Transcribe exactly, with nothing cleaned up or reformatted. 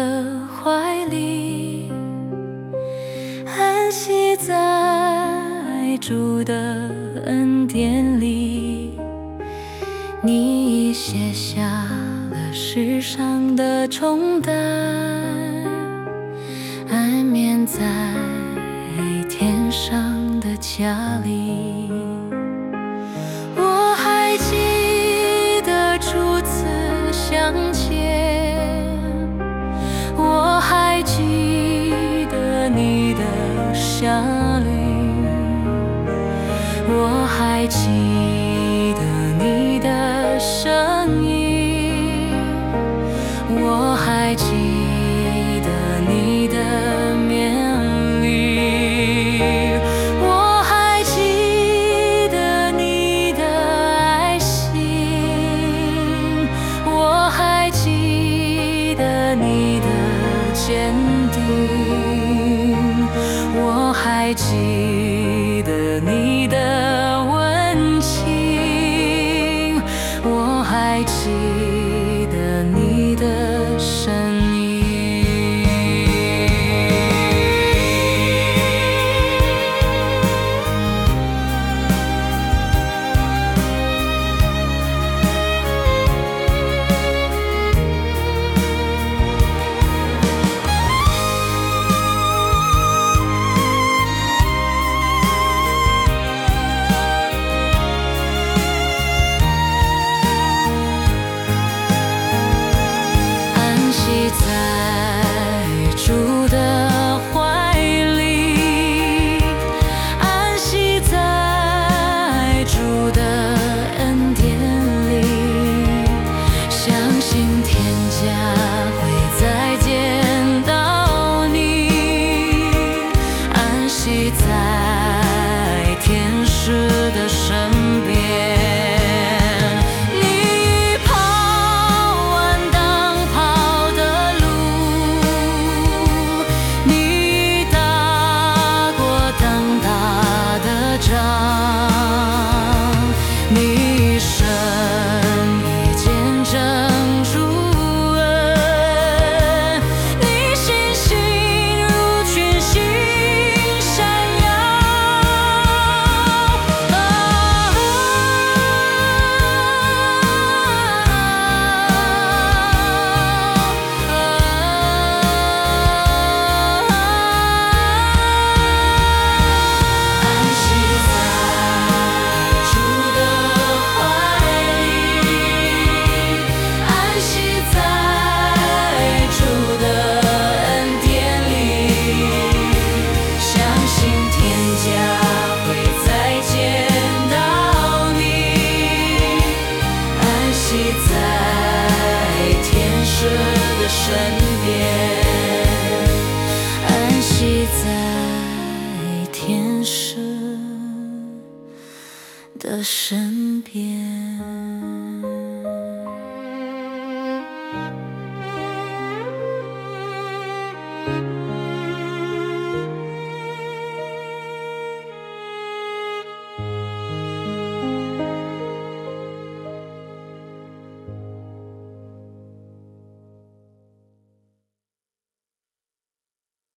的怀里，安息在主的恩典里。你已卸下了世上的重担，安眠在天上的家里。我还记得初次相见，我还记得你的笑脸，我还记得你的声音，我还记得你的面礼，我还记得你的爱心，我还记得你的坚定，我还记得你的温情，我还记得你的声音。在天使的身边，你跑完当跑的路，你打过当打的仗，你一生已见证主恩，你信心如群星。身边，安息在天使的身边。